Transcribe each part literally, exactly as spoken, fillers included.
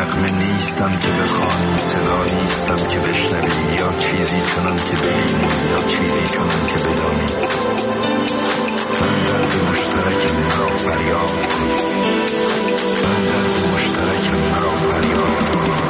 نغمه نیستم که بخوانی، صدا نیستم که بشنوی، یا چیزی چنان که ببینی یا چیزی چنان که بدانی. من درد مشترکم مرا فریاد کن، من درد مشترکم مرا فریاد کن.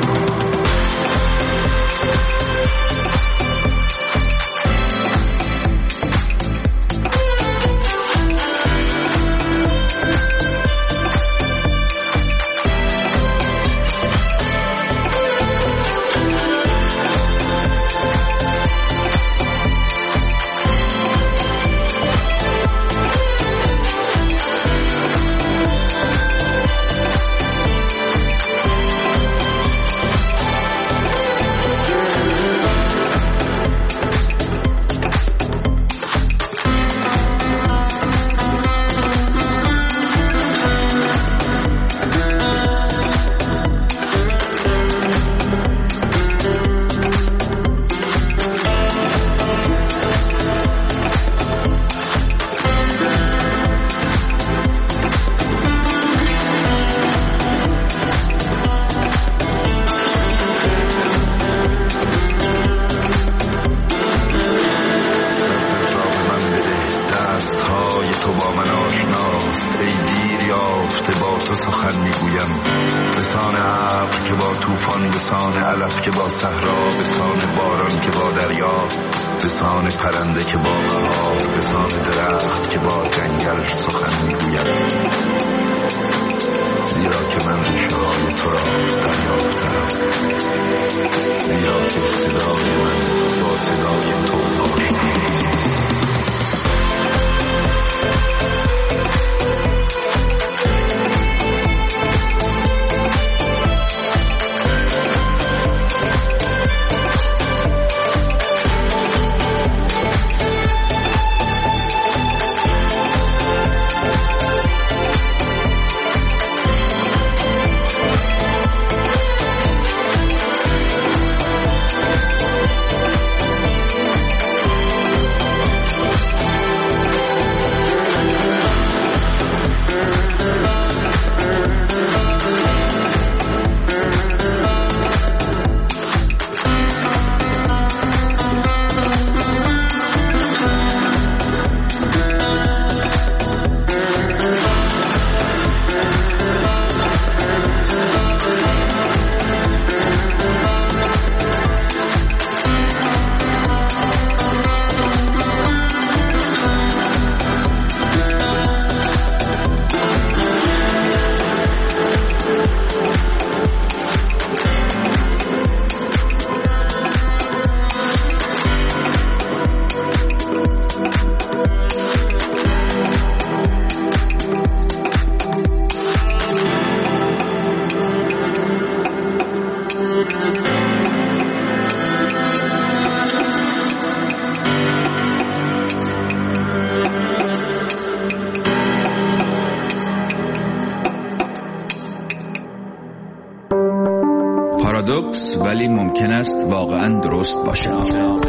پارادوکس ولی ممکن است واقعا درست باشد.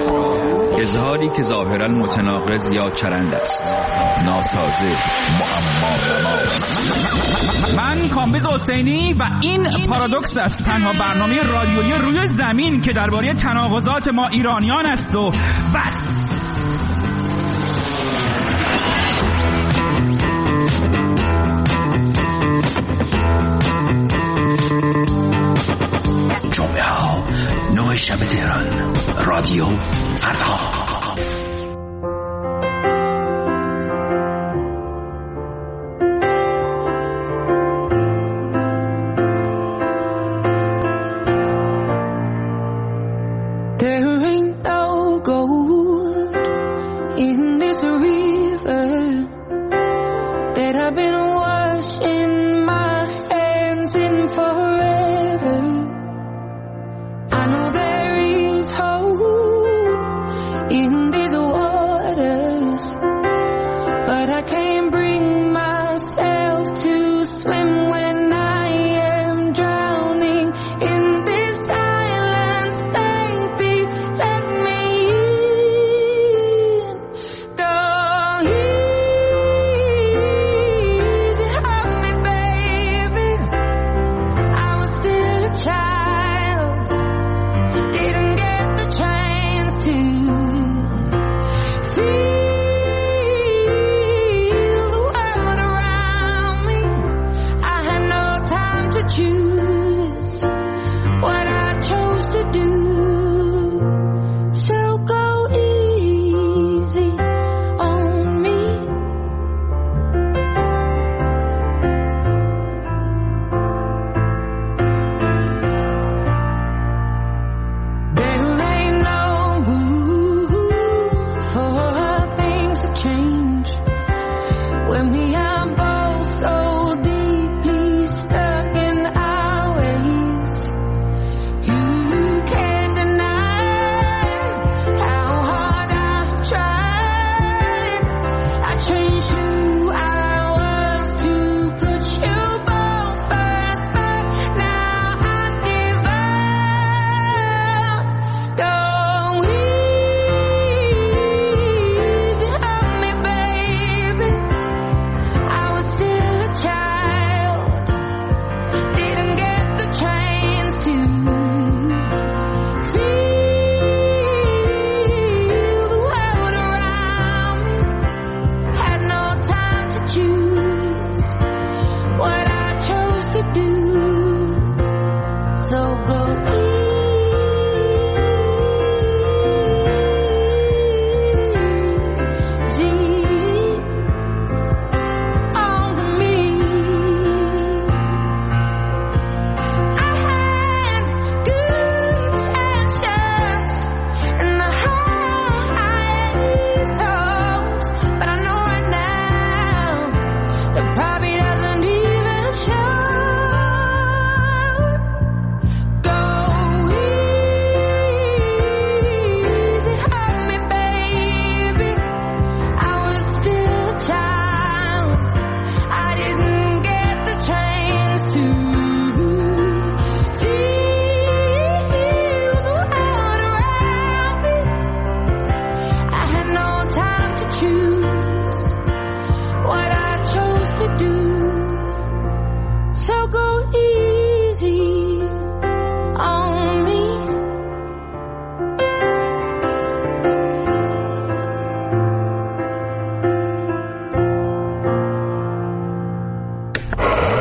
اظهاری که ظاهرا متناقض یا چرند است، ناسازه، معما. من کامبیز حسینی و این پارادوکس است، تنها برنامه رادیویی روی زمین که درباره تناقضات ما ایرانیان است و بس. جمعه ها نه شب تهران، رادیو فردا. In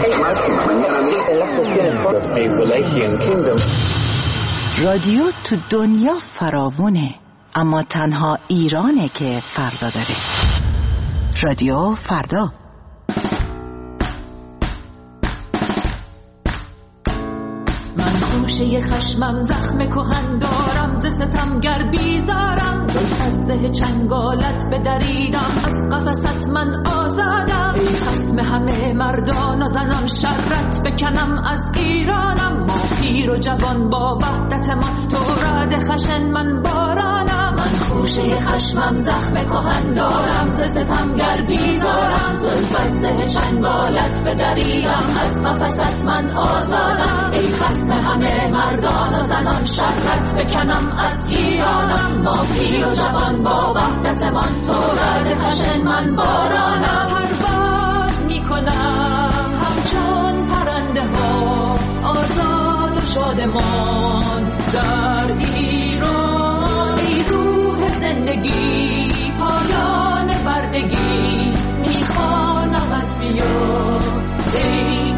رادیو تو دنیا فراوونه، اما تنها ایرانه که فردا داره. رادیو فردا. خوشه خشمم زخم کهن دارم، ز ستمگر بیزارم، زلف از زه چنگالت بدریدم، از قفست من آزادم. ای خصم همه مردان و زنان، شرت بکنم از ایرانم. ما پیر و جوان با وحدت ما، تو رد خشن من بارانم. من خوشه خشمم زخم کهن دارم، ز ستمگر بیزارم، زلف از زه چنگالت بدریدم، از قفست من آزادم. ای خصم همه مردان و زنان، شرت بکنم از ایرانم. ما پیر و جوان با وحدت من، تو رد خشن من بارانم. پرواز میکنم همچون پرنده ها، آزاد و شادمان در ایران. ای روح زندگی، پایان بردگی، میخوانمت بیا ای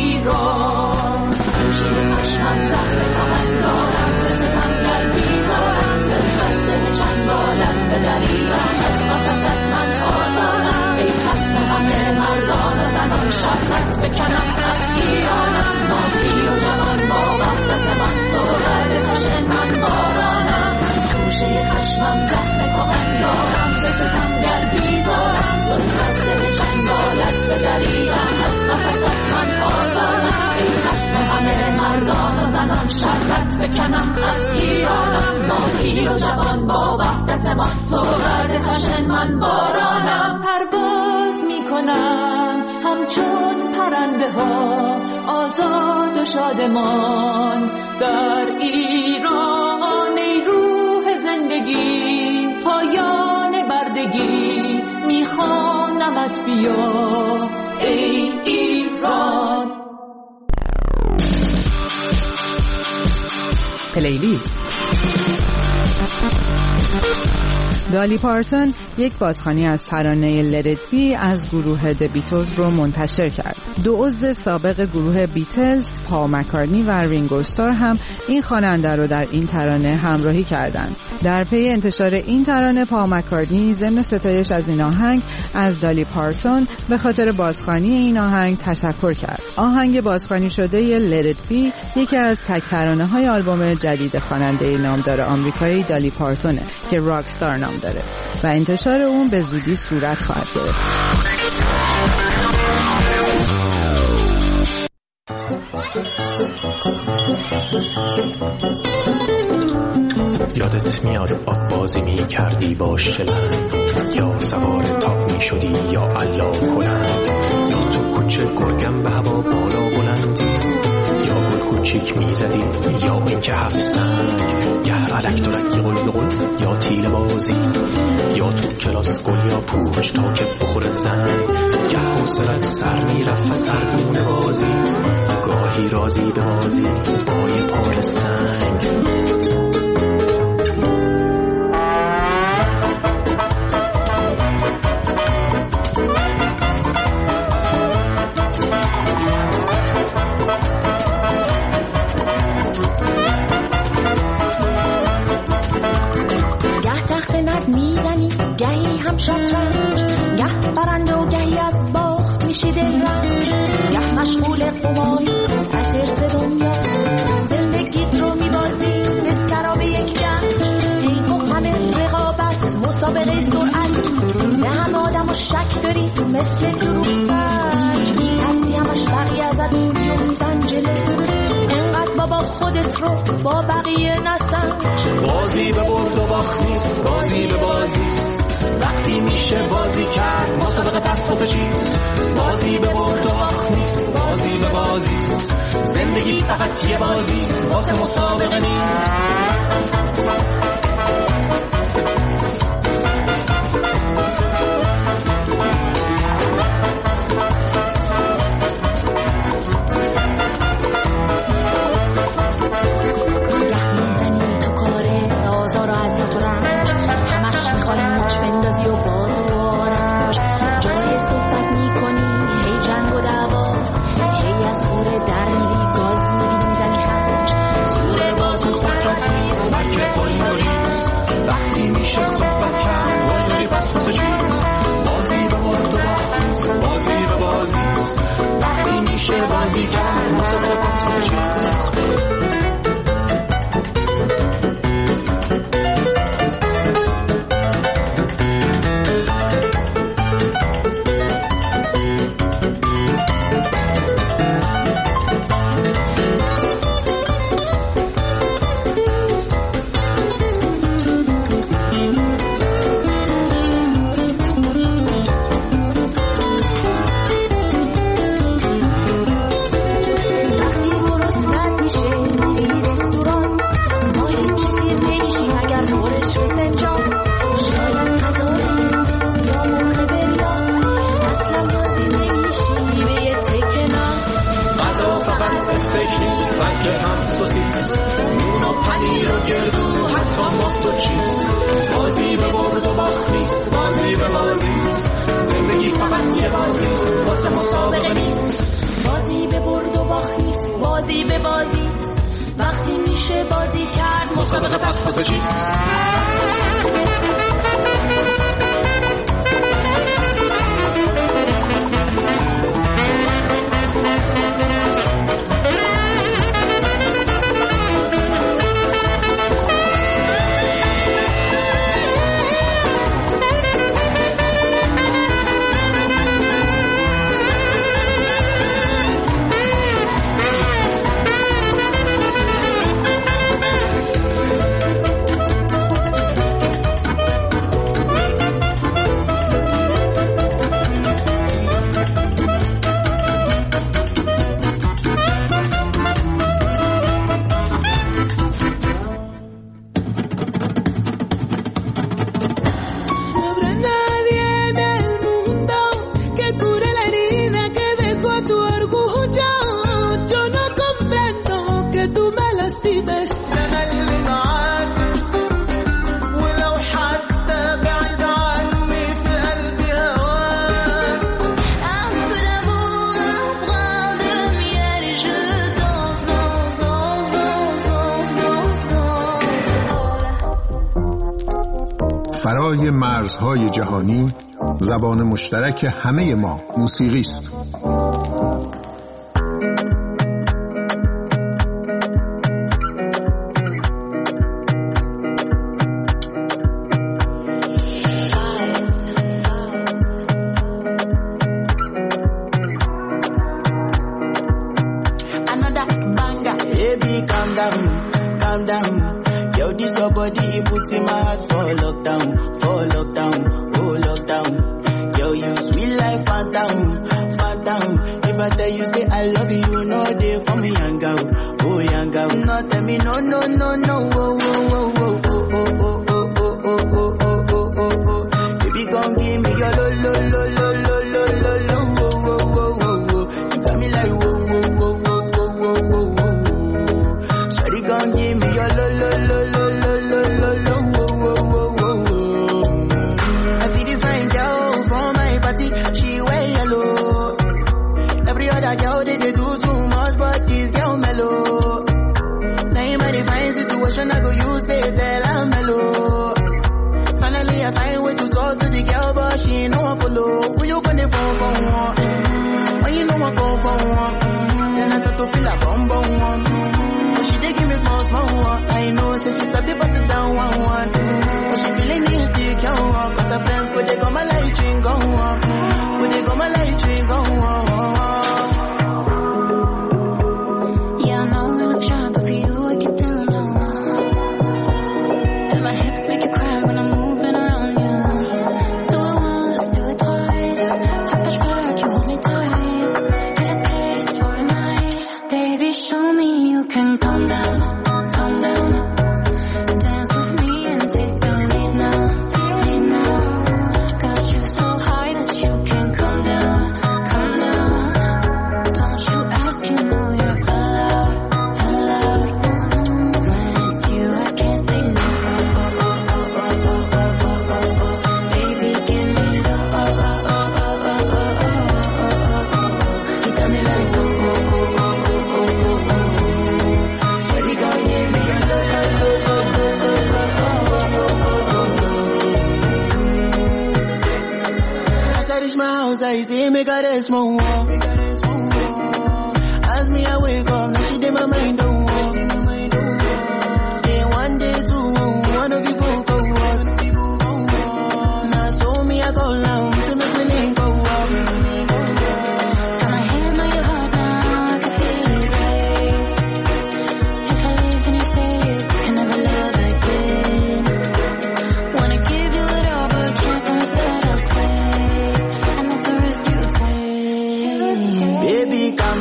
ایران. خوشه خشمم زخم کهن دارم، ز ستمگر بیزارم، زلف از زه چنگالت بدریدم، از قفست من آزادم. ای خصم همه مردان و زنان، شرت بکنم از ایرانم. ما پیر و جوان با وحدت من، تو رد خشن من بارانم. خوشه خشمم زخم کهن دارم، ز ستمگر بیزارم، زلف از زه چنگالت بدریدم، از قفست من آزادم. ای خصم همه مردان و زنان، شرت بکنم از ایرانم. ما پیر و جوان با وحدت من، تو رد خشن من بارانم. پرواز میکنم همچون پرنده ها، آزاد و شادمان در ایران. ای روح زندگی، پایان بردگی، میخوانمت بیا ای ایران. پلیلیست. دالی پارتون یک بازخوانی از ترانه Let It Be از گروه د بیتلز رو منتشر کرد. دو عضو سابق گروه بیتلز، پال مکارتنی و رینگو استار هم این خواننده رو در این ترانه همراهی کردند. در پی انتشار این ترانه، پال مکارتنی ضمن ستایش از این آهنگ از دالی پارتون به خاطر بازخوانی این آهنگ تشکر کرد. آهنگ بازخوانی شده Let It Be یکی از تک ترانه های آلبوم جدید خواننده نامدار آمریکایی دالی پارتونه که راکستار نام داره و انتشار اون به زودی صورت خواهد گرفت. یادت میاد آب بازی می کردی با شلنگ، یا سوار تاپ می شدی یا علا کنند، یا تو کوچه گرگم به هوا بالا بلندی، یا گل کوچیک می زدی، یا این که هفت سنگ، گه علک درکی قل قل یا تیل بازی، یا تو کلاس گل یا پوش تا که بخور زنگ، گه حوصلت سر می رفت سردون بازی، گاهی رازی به بازی با یه پار سنگ. گهی هم شطرنج، گه برنده و گهی از باخت میشی دلرنج، گه مشغول قماری از حرص دنیا، زندگیت رو میبازی به سراب یک جنگ. حیف و همه رقابت مسابقه سرعت، به همه آدم و شک داری مثل دروغ سنج، میترسی همش بقیه ازت بیفتن جلو، انقدر بابا خودت رو با بقیه نسنج. بازی به برد و باخت نیست، بازی به بازی، وقتی میشه بازی کرد مسابقه پس واسه چیست؟ بازی به برد و باخت نیست، بازی به بازی، زندگی فقط یه بازی واسه مسابقه نیست. جای صحبت میکنی هی جنگ و دعوا، هی میشه بازی کرد مسابقه پاسپورت چیز. بازی به برد و باخت نیست، بازی به بازی است. زندگی فقط یه بازی است، واسه مسابقه نیست. بازی به برد و باخت نیست، بازی به بازی است. وقتی میشه بازی کرد مسابقه پاسپورت چیست؟ فرای مرزهای جهانی، زبان مشترک همه ما موسیقی است.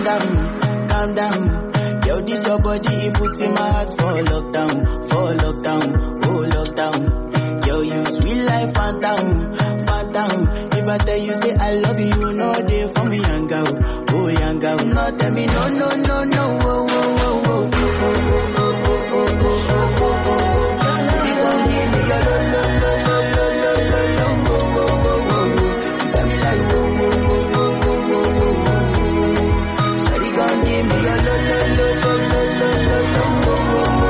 down, calm down. Yo, this your body, it puts in my heart for lockdown, for lockdown, oh lockdown. Yo, you sweet life, phantom, phantom. If I tell you say I love you, you know they for me young girl, oh young girl. No tell me no, no, no, no, oh, oh, oh, oh, oh, oh, oh, oh, oh, oh, oh, oh, oh. Baby, come give me your lo, lo, lo, lo, lo, lo, lo, lo, oh, oh, oh, oh. You got me like oh, oh, oh, oh, oh, oh, oh, oh. Shawty, come give me your lo, lo, lo, lo, lo, lo, lo, lo, oh, oh, oh, oh.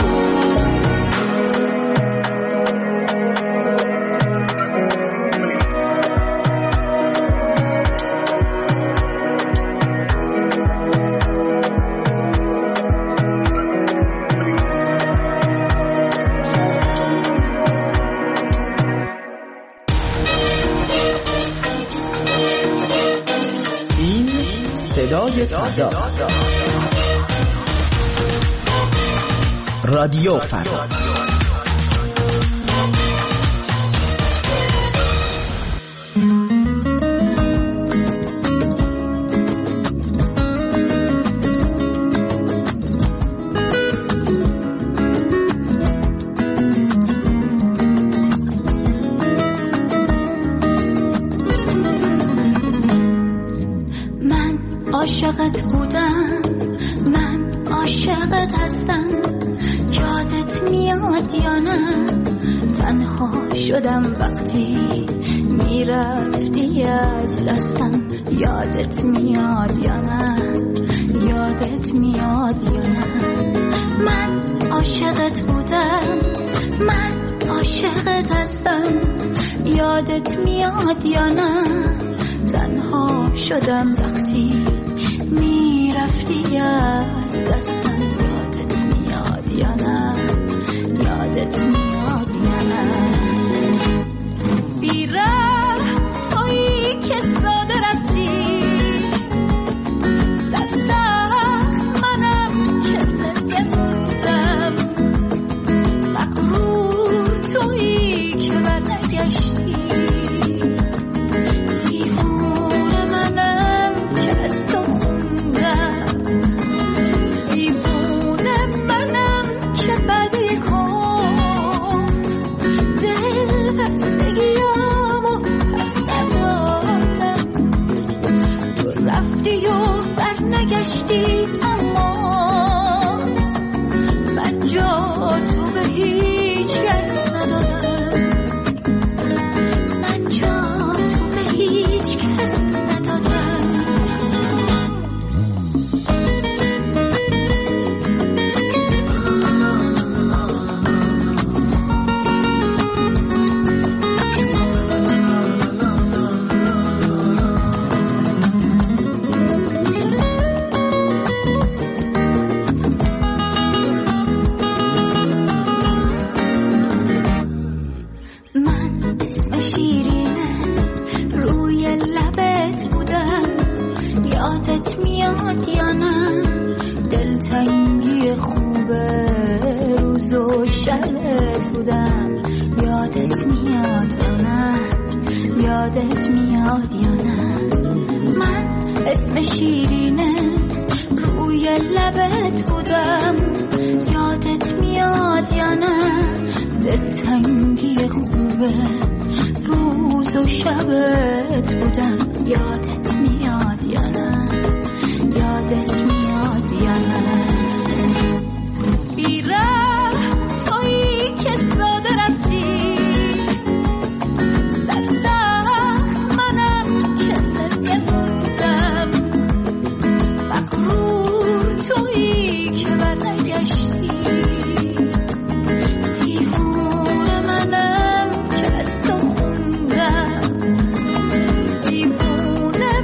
صدای فردا، رادیو فردا. عاشقت بودم، من عاشقت هستم، یادت میاد یا نه؟ تنها شدم وقتی میرفتی از دستم، یادت میاد یا نه؟ یادت میاد یا نه؟ من عاشقت بودم، من عاشقت هستم، یادت میاد یا نه؟ تنها شدم وقتی میرفتی از دستم، یادت میاد یا نه؟ یادت میاد یا نه؟ بی‌رحم تویی که ساده رفتی، سرسخت منم که زنده موندم، مغرور تویی که برنگشتی، دیوونه منم که از تو خوندم، دیوونه منم که بدی کن، دل بستگیامو پس ندادم، تو رفتی و برنگشتی، اما من جا تو به هیچ کس ندادم، من جا تو به هیچ کس ندادم. من اسم شیرینه روی لبت بودم، یادت میاد یا نه؟ دلتنگی خوبه روز و شبت بودم، یادت میاد یا نه؟ یادت میاد یا نه؟ من اسم شیرینه روی لبت بودم، یادت میاد یا نه؟ دلتنگی خوبه روز و شبت بودم، یادت میاد یا نه؟ یادت میاد یا نه؟ بی‌رحم تویی که ساده رفتی، سرسخت منم که زنده موندم، مغرور تویی که برنگشتی، دیوونه منم که از تو خوندم، دیوونه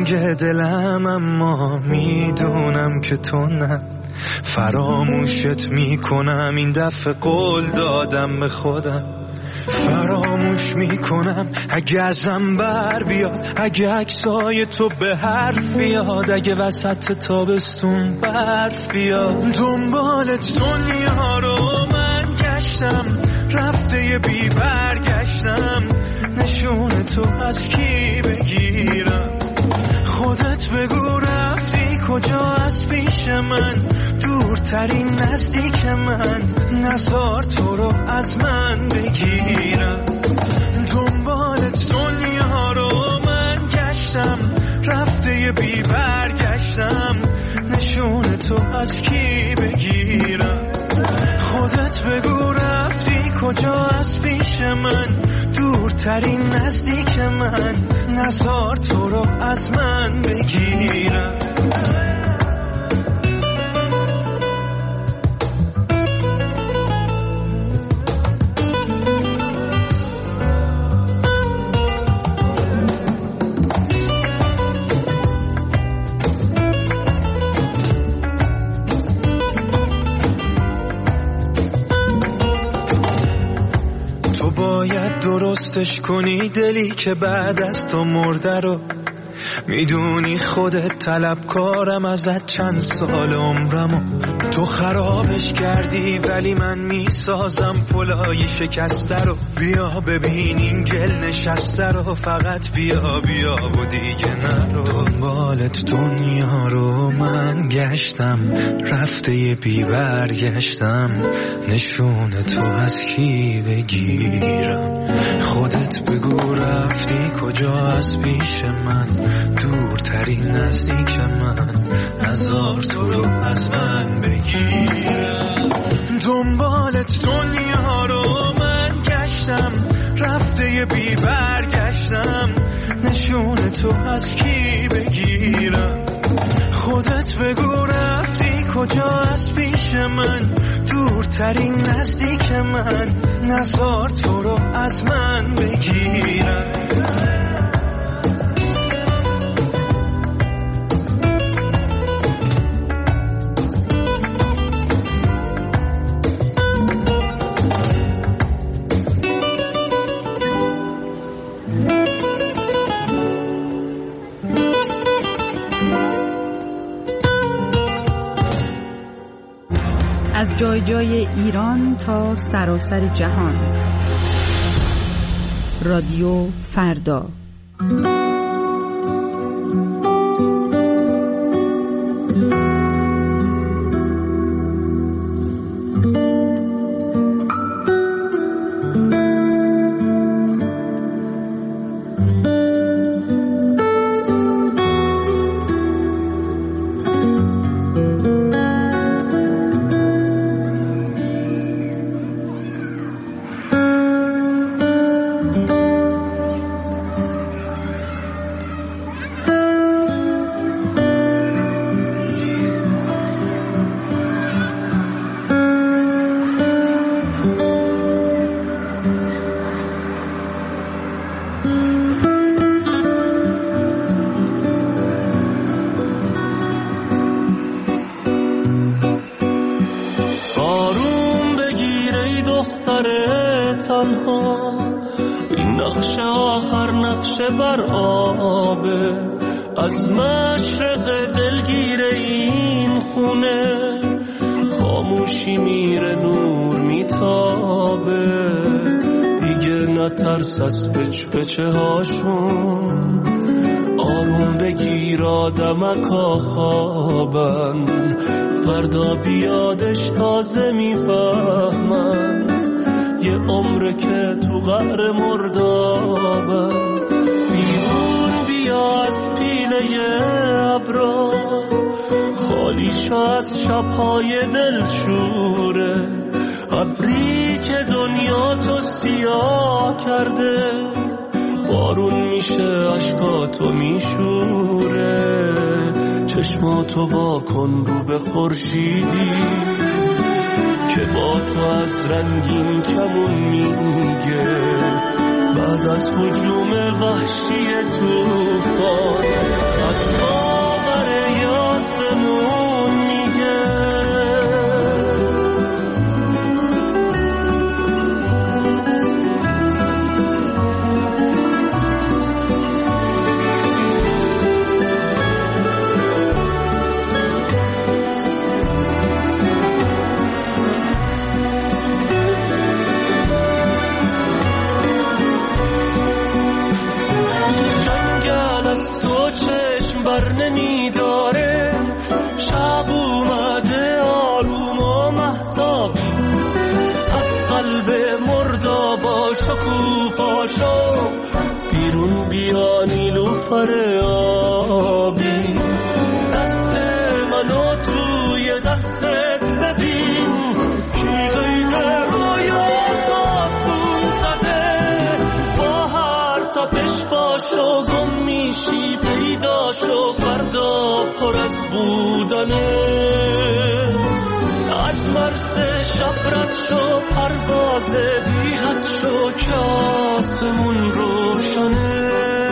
تنگ دلم اما میدونم که تو نه. فراموشت میکنم این دفعه قول دادم به خودم. فراموش میکنم اگه ازم بر بیاد، اگه عکسای تو به حرف بیاد، اگه وسط تابستون برف بیاد. دنبالت دنیا رو من گشتم، رفته بی برگشتم. نشون تو از کی بگیرم؟ خودت بگو رفتی کجا از پیش من؟ دورترین نزدیک من، نزار تو رو از من بگیرم. دنبالت دنیا رو من گشتم، رفته بی برگشتم. نشون تو از کی بگیرم؟ خودت بگو رفتی کجا از پیش من؟ دورترین نزدیک من، نزار تو رو از من بگیرم. درستش کنی دلی که بعد از تو مرده رو. میدونی خودت طلبکارم ازت چند سال عمرمو. تو خرابش کردی ولی من میسازم پلای شکسته رو. بیا ببینیم گل نشسته رو، فقط بیا بیا و دیگه نرو. دنبالت دنیا رو من گشتم، رفته بی برگشتم. نشون تو از کی بگیرم؟ خودت بگو رفتی کجا از پیش من؟ دورترین نزدیک من، نزار تو رو از من بگیرم. دنبالت دنیا رو من گشتم، رفته بی برگشتم. نشون تو از کی بگیرم؟ خودت بگو رفتی کجا از پیش من؟ دورترین نزدیک من، نزار تو رو از من بگیرم. از جای جای ایران تا سراسر جهان. رادیو فردا. این نقش آخر نقش بر آبه، از مشرق دلگیر این خونه خاموشی میره نور میتابه. دیگه نترس از پچ پچه هاشون، آروم بگیر آدمکا خوابن. فردا بیادش تازه میفهمن، یه عمره که تو قعر مردابن. بیرون بیا از پیله ابرا، خالی شو از شبهای دلشوره. ابری که دنیا تو سیاه کرده، بارون میشه عشقاتو میشوره. چشماتو وا کن رو به خورشیدی که با تو از رنگین کمون میگه. بعد از هجوم وحشی توفان از باور یاسمون میگه. بر نمیداره شب اومده آروم و مهتابی از قلب مردا با شکوفاشو بیرون بیا نیلوفر آبی. دست منو توی دستت ببین کی قید رویات آسون زده با هر تپش باشو گم میشی پیداشو فردا پر از بودنه. از مرز شب رد شو پرواز بی حد شو که آسمون روشنه.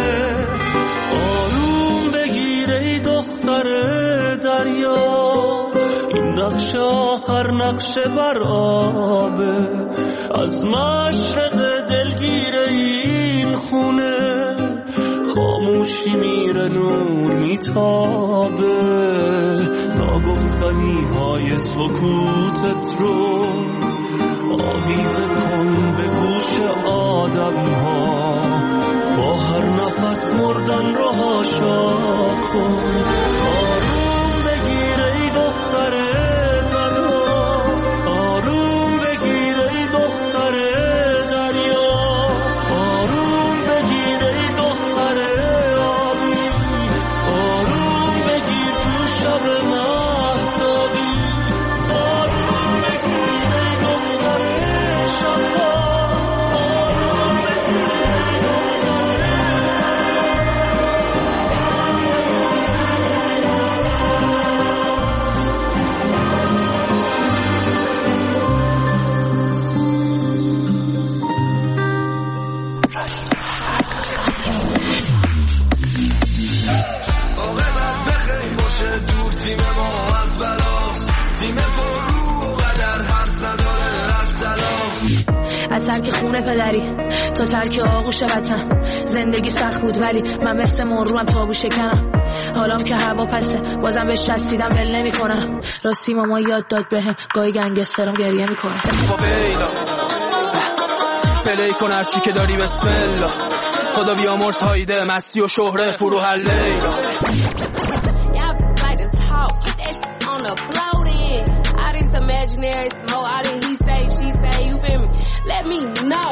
آروم بگیر ای دختر دریا این نقش آخر نقش بر آبه. از مشرق دلگیر این خونه خاموشی میره نور میتابه. ناگفتنی های سکوتت رو آویزه کن به گوش آدم ها. با هر نفس مردن رو هاشا کن. آروم بگیر ای دختر دریا آروم بگیر ای دختر دریا آروم بگیر ای دختر آبی. آروم بگیر تو شب مهتابی. آروم بگیر ای دختر شبا. آروم بگیر ای دختر. از ترک خونه پدری تا ترک آغوش وطن زندگی سخت بود ولی من مثل مروم تابو شکنم. حالام که هوا پسه بازم بهش رسیدم ول نمی کنم. راستی ماما یاد داد بهم گاهی گنگسترم گریه میکنه. پلی کن هرچی که داری بسم الله. خدا بیامرز هایده مستی و شهره فرو هر لیلا. Imaginary smoke, I didn't he say, she say, you feel me? Let me know.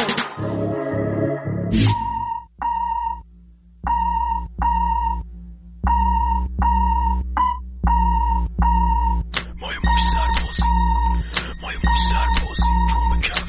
مای موش سربازی مای موش سربازی جون به کف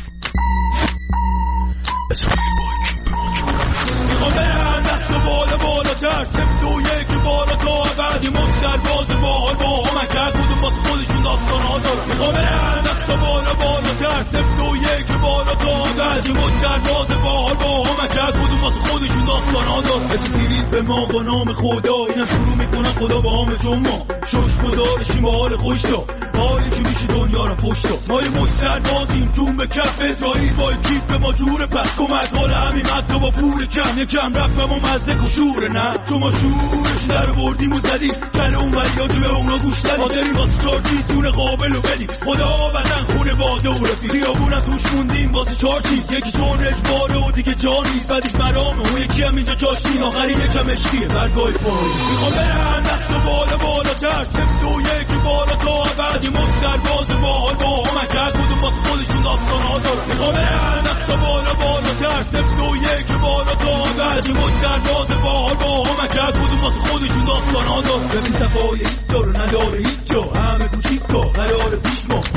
اسرائیل با اکی به ما جون میخوام برم دست و بالا بالا تر سفت و یکی بالا تا بعدی موش سرباز باحال با هم کرد بودم باز خودشون داستان ها دارم. میخوام برم دست و بالا بالا تر سفت و یکی بالا تا بعدی موش سرباز باحال با هم کرد بودم باز خودشون داستان ها دارم. رسیدید به ما با نام خدا اینم شروع میکنن خدا با هم جون ما شوش گذارشیم با حال خوش تا حالی که میشه دنیا رو پشت تا ما یه مش سربازیم جون به کف اسرائیل با کیف به ما جوره پس کمک حال همین حتی با پول کم یکم رفت به ما مزدک و شوره نه چون ما شورش در بردیم و زدیم کل اون وریا که به اونا گوش دادیم مادریم واسه چارچیز دونه قابل و بدیم خدا وطن خونه باده و رفیق بیابونم توش موندیم واسه چار چیز یکی چون رجباره و دیگه جان نیست بعدش مرامه اون یکی هم اینجا چاشتین آخری یکم اشکیه برگای پای میخوام برم دست و بالا بالا تر سفت و یکی بالا تا بعدی مش سرباز باحال با هم کرد بودم واسه خودشون داستان ها دارم. میخوام برم دست و بالا بالا تر سفت و یکی بالا تا بعدی مش سرباز باحال با هم کرد بودم واسه خودشون داستان ها دارم. ببین صفای هیچ جا رو نداره هیچ جا همه کوچیکا قرار پیش ما یاد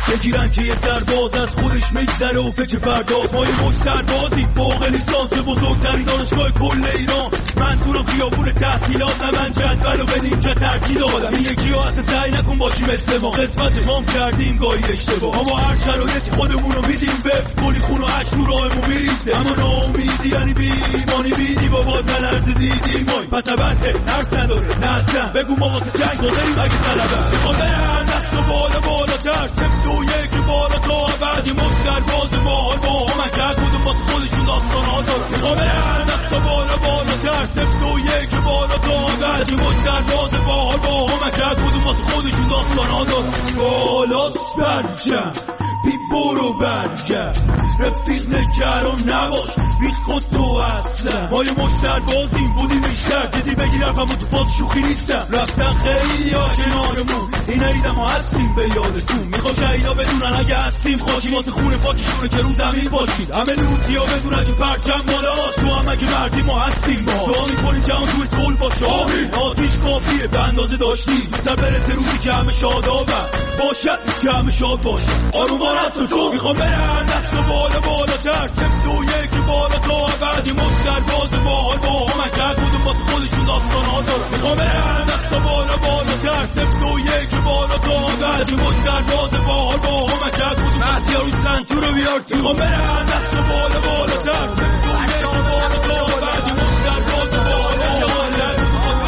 بگیرن که یه سرباز از خودش میگذره و فکر فردا. ما یه مش سربازی فوق لیسانس بزرگترین دانشگاه کل ایران. منظورم خیابون تحصیلات نه من جدول و به نیمچه ترکیل آدم. این یکی ها اصلا سعی نکن باشی مثل ما. قسمت ما کردیم گاهی اشتباه، اما هر شرایطی خودمون رو میدیم به کلی خون و عشق رو راهمون میریزه. اما ناامیدی یعنی بی ایمانی بیدی بابا نلرز دیدیم مای پتبنده ترس نداره نه اصلا. بگو ما واسه جنگ داریم اگه طلبه میخواد برن دست و بالا بالا تر سفت و یک بالا تا بعدی مستر باز باحال با هم کرد کدوم واسه خودشون داستان ها دارن. میخواد برن دست و بالا بالا تر سفت و یک بالا تا بعدی مستر باز باحال با هم کرد کدوم واسه خودشون داستان ها دارن. بالاست برجم بی برو برگرد رفیق نگران نباش بیش خود تو اصلا. ما یه مشتر بازیم بودیم بیشتر دیدی بگیر رفم تو فاز شوخی نیستم. رفتن خیلی ها کنارمون این عیدم ها هستیم به یادتون. میخوا شهیدا بدونن اگه هستیم خاکی واسه خونه پاکشونه که رو زمین باشید. همه لوتی ها بدونن که پرچم بالاست تو هم اگه مردی ما هستیم. با دعا میکنیم جهان توی صلح باشه. آمین آتیش کافیه به اندازه داشتی زودتر برسه روزی که همه شادابن باشد که همه شاد باشه. آرومان هست و جو میخوام برن دست و بالا بالا تر سفت و یک بالا تا بعدی مستر باز باحال با هم کرد کدوم واسه خودشون داستان ها دارن. میخوام برن دست و بالا بالا تر سفت و یک بالا تا بعدی مستر باز باحال با هم کرد کدوم مهدی رو سنتور رو بیار. میخوام برن دست و بالا بالا تر سفت و یک بالا تا بعدی مستر باز باحال با هم کرد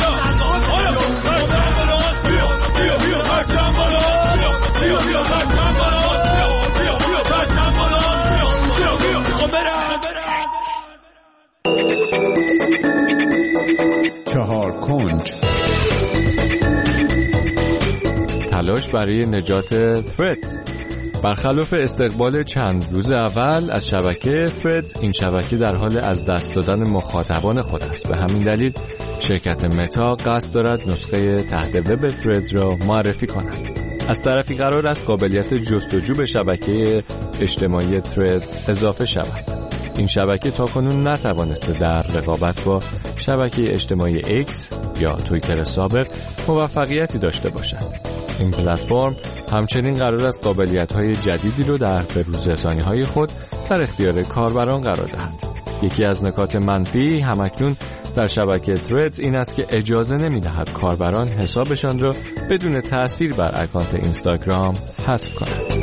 بیا بیا پرچم بالا بیا بیا پرچم بالا بیا بیا پرچم بالا بیا بیا میخوام برن چهار کنج تلاش برای نجات Threads. برخلاف استقبال چند روز اول از شبکه Threads، این شبکه در حال از دست دادن مخاطبان خود است. به همین دلیل شرکت متا قصد دارد نسخه تحت وب Threads را معرفی کند. از طرفی قرار است قابلیت جستجو به شبکه اجتماعی Threads اضافه شود. این شبکه تاکنون نتوانسته در رقابت با شبکه اجتماعی X یا توییتر سابق موفقیتی داشته باشد. این پلتفرم همچنین قرار است قابلیت‌های جدیدی رو در بروزرسانی‌های خود در اختیار کاربران قرار دهد. یکی از نکات منفی همکنون در شبکه Threads این است که اجازه نمی‌دهد کاربران حسابشان را بدون تأثیر بر اکانت اینستاگرام حذف کنند.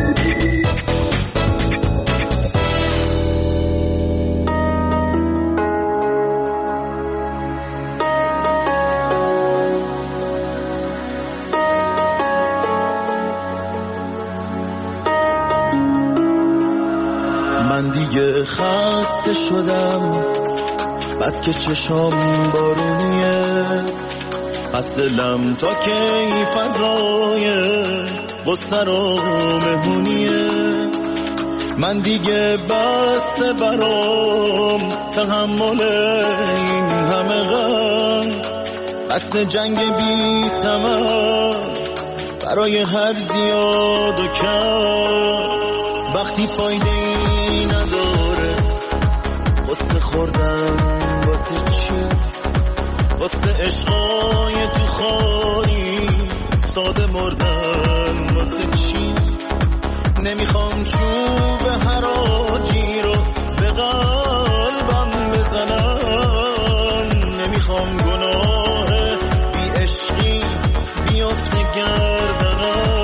من دیگه خسته شدم بس که چشام بارونیه پس دلم تا کی فضای غصه رو مهمونیه. من دیگه بسته برام تحمل این همه غم بس جنگ بی ثمر برای هر زیاد و کم وقتی فایده ای نداره قصه خوردم واسه چی واسه عشقای تو خاری ساده مردن واسه چی نمیخوام چوب حراجی رو به قلبم بزنم نمیخوام گناه بی عشقی بیفته گردنم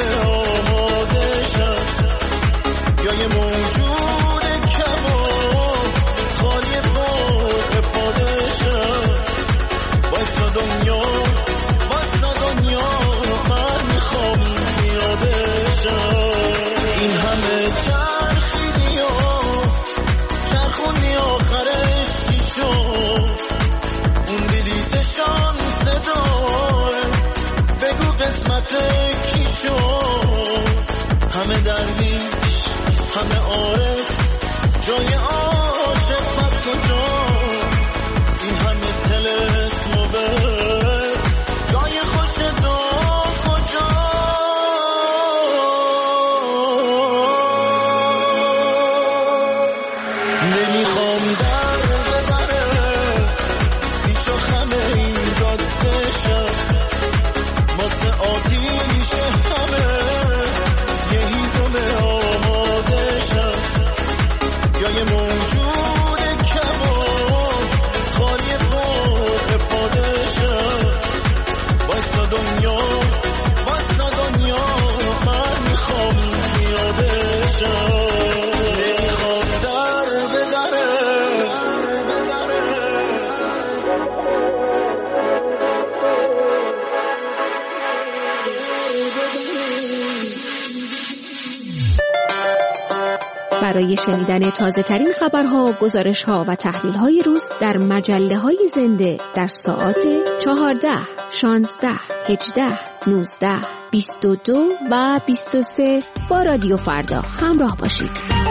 موجود کمان برای شنیدن تازه ترین خبرها، گزارش‌ها و تحلیل‌های روز در مجله‌های زنده در ساعات چهارده، شانزده، هجده، نوزده، بیست و دو و بیست و سه با رادیو فردا همراه باشید.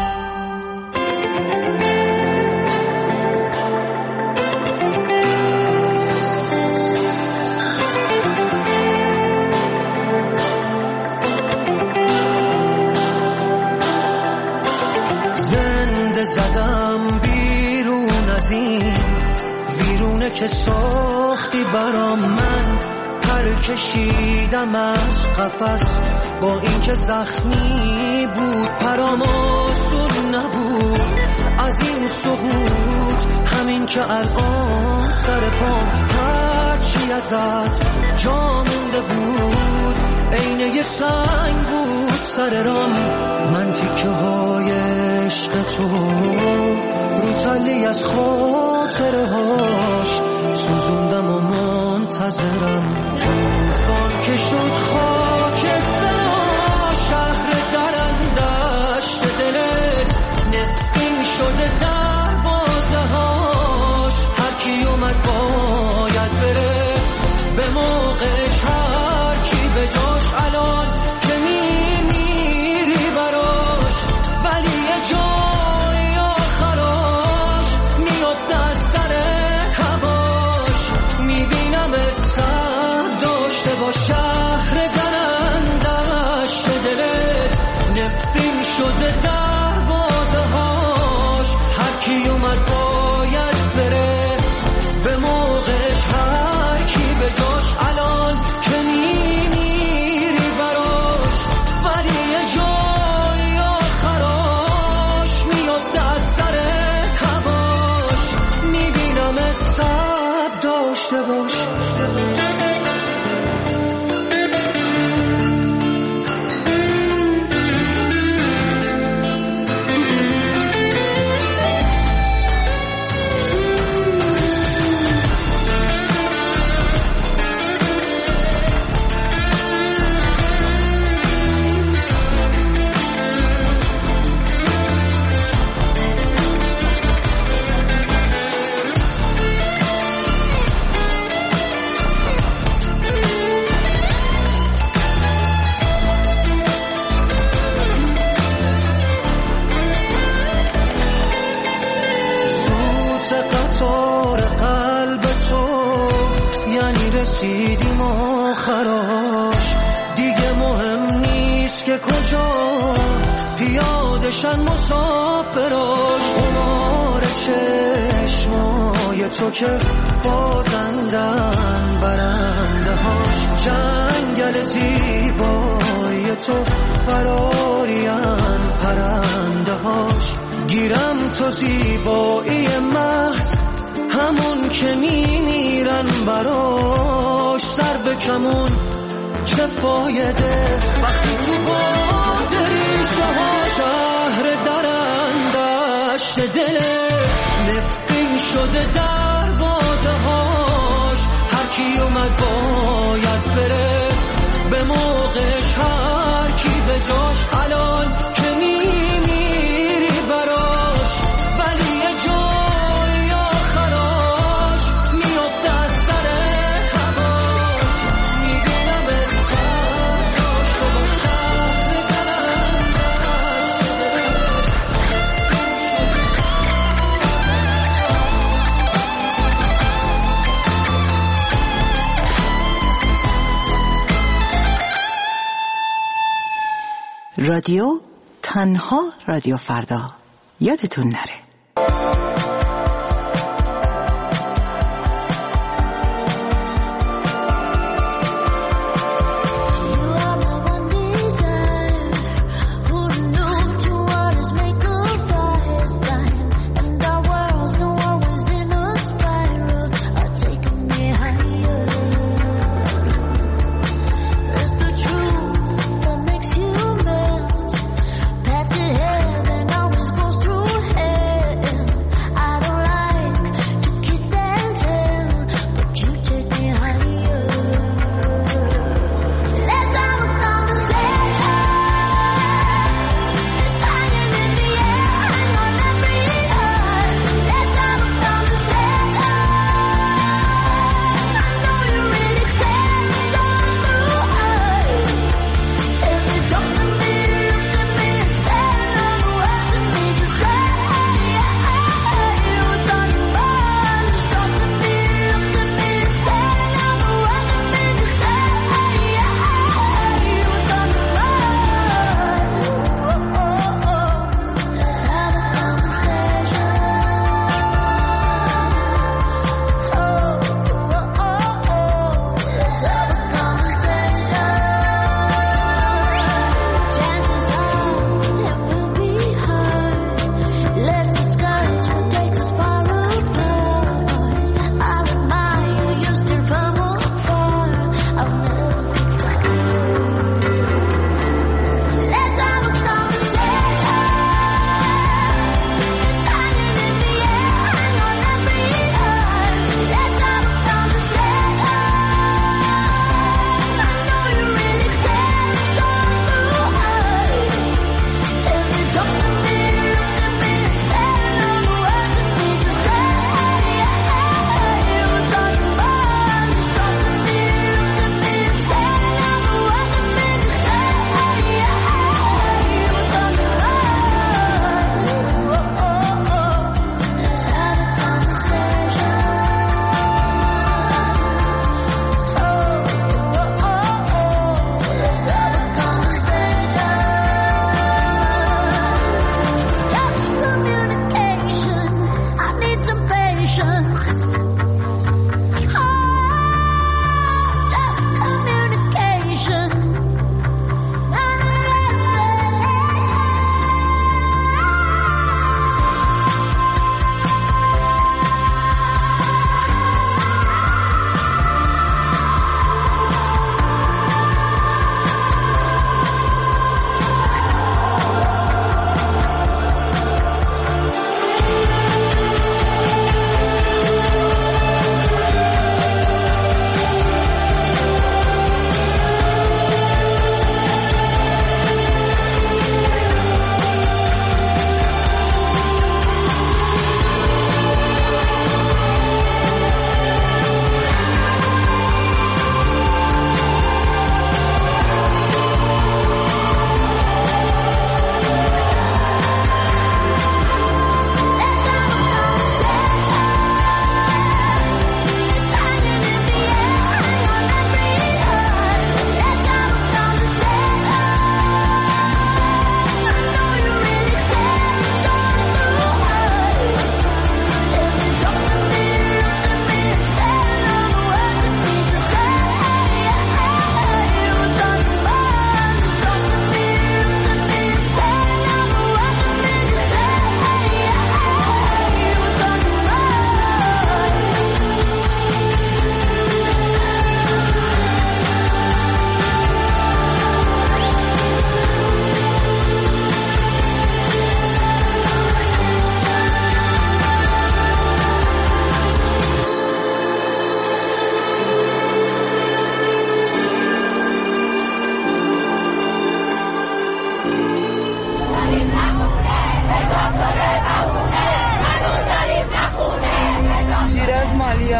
زدم بیرون از این ویرونه که ساختی برام، من پر کشیدم از قفس با اینکه زخمی بود پرام آسون نبود از این سقوط، همین که الان سر پام هرچی ازت جا مونده بود عین یه سنگ بود سر رام. من تیکه های عشق تو رو تلی از خاطره هاش سوزوندم و منتظرم، توفان که شد خاکستر شهر درندشت دلت نفرین شده دروازه هاش، هر کی اومد باید بره به موقعش، هر کی به جاش الان که میمیری براش، ولی یه جای آخراش میفته از سر هواش، میبینمت سب داشته باش شهر درندش دلت نفرین شده دروازه هاش، هر کی اومد باید بره به موقعش، هر کی به جاش الان که میمیری براش، ولی یه جای آخراش میفته از سر هواش، میبینمت سب داشته باش. رسیدیم آخراش، دیگه مهم نیست که کجا پیادشن مسافراش، خمار چشمای تو که بازندن برنده هاش، جنگل زیبای تو فرارین پرنده هاش، گیرم تو زیبایی محض همون که میمیرن براش، سر به کمون چه فایده وقتی تو باد ریشه ها، شهر درندش دل نفرین شده دروازه هاش، هر کی اومد باید بره به موقعش، هر کی به جاش الان که میمیری براش، ولی یه جای آخراش میفته از سر هواش، میبینم سر داشته با شهر درندش رادیو تنها رادیو فردا، یادتون نره. Path to heaven, always goes through hell.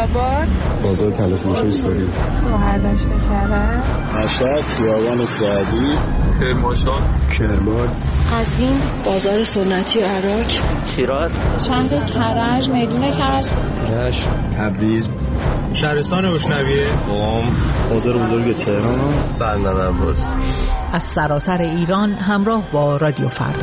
آباد، بازار تلفروشی ساری، شهردشت کرج، مشهد، خیابان سعدی، کرمانشاه، کرمان، قزوین، بازار سنتی عراق، شیراز، شهر کرج، میدون کرج، رشت، تبریز، شهرستان روشنویه، قم، بازار بزرگ تهران، بندر عباس. از سراسر ایران همراه با رادیو فردا.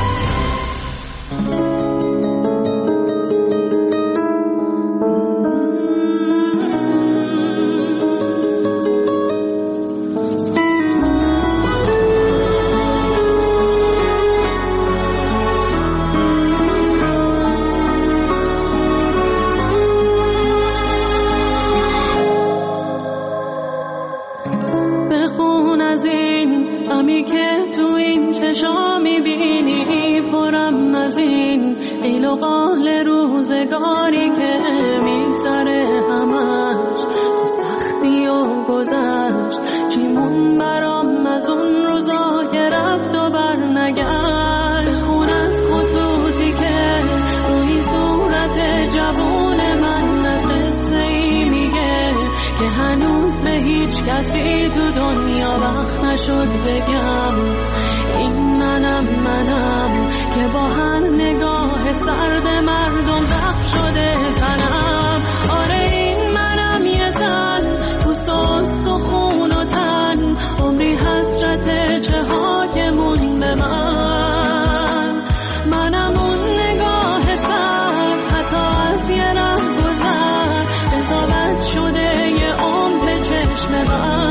کسی تو دنیا وقت نشد بگم این منم منم که با هر نگاه سرد مردم زخم شده تنم. آره این منم یه زن پوست و استخون و تن، عمری حسرت چه ها که مون به من. منم اون نگاه سرد حتی از یه ره گذر قضاوت شده یه عمر به چشم من.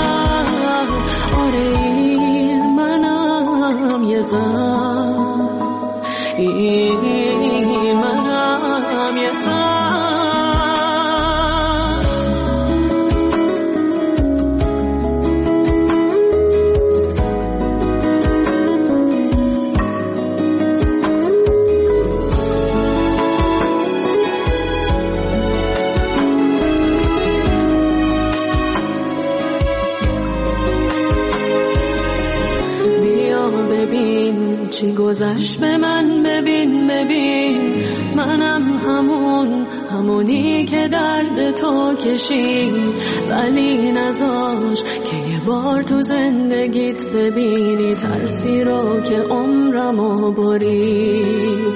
آره این منم یه زن، این منم یه زن. چی گذشت به من ببین ببین، منم همون همونی که درد تو کشید، ولی نذاش که یه بار تو زندگیت ببینی ترسی رو که عمرمو برید.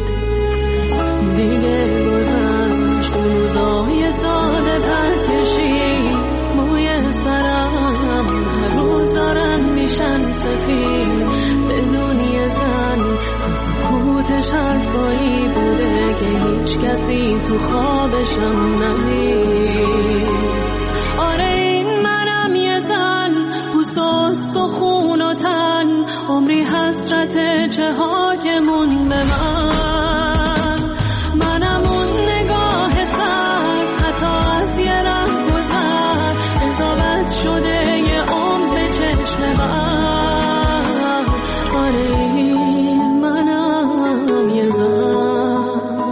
دیگه گذشت اون روزای ساده پر کشید، موی سرم هر روز دارن میشن سفید. بدونی زن تو سکوتش حرفایی بوده که هیچ کسی تو خوابشم ندید. آره این منم یه زن پوست و استخون و تن، عمری حسرت چه ها که مون به من. منم اون نگاه سرد حتی از یه ره گذر قضاوت شده یه عمر به چشم من. آره این منم یه زن،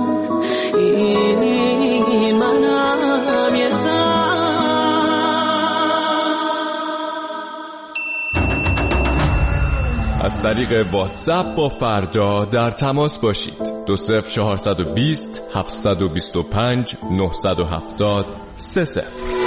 این منم یه زن. از طریق واتساپ با فردا در تماس باشید. دو صفر چهارصد و بیست هفتصد و بیست و پنج نهصد و هفتاد سه صفر.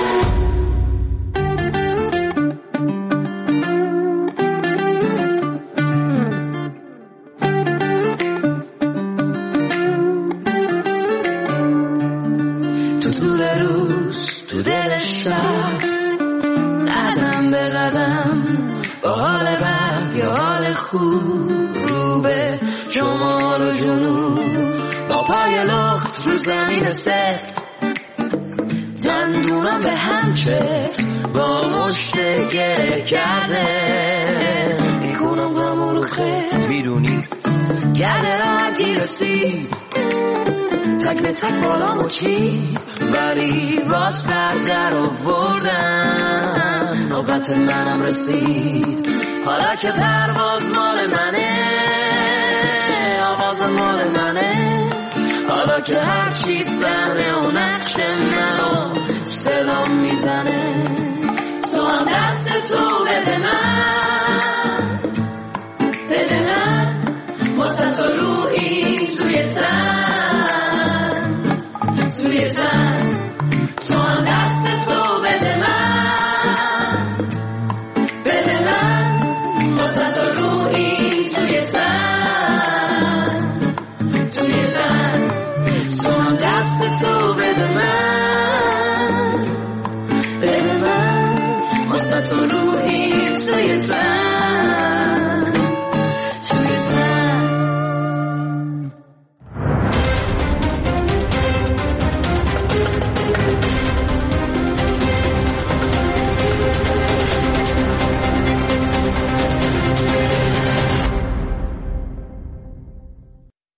تو دل شهر قدم به قدم، با حال بد یا حال خوب، رو به شمال و جنوب، با پای لخت رو زمین سفت، زندونم به هم چفت با مشت گره کرده. میکنم غمون رو خیلی میدونی گرده راحتی رسید، تک به تک بالا مچید، ولی راست بردر آوردن نوبت منم رسید. حالا که پرواز مال منه، آواز مال منه، حالا که هر چی سره و نقش منو سلام میزنه. تو هم دست تو بده من، بده من واسه تو رو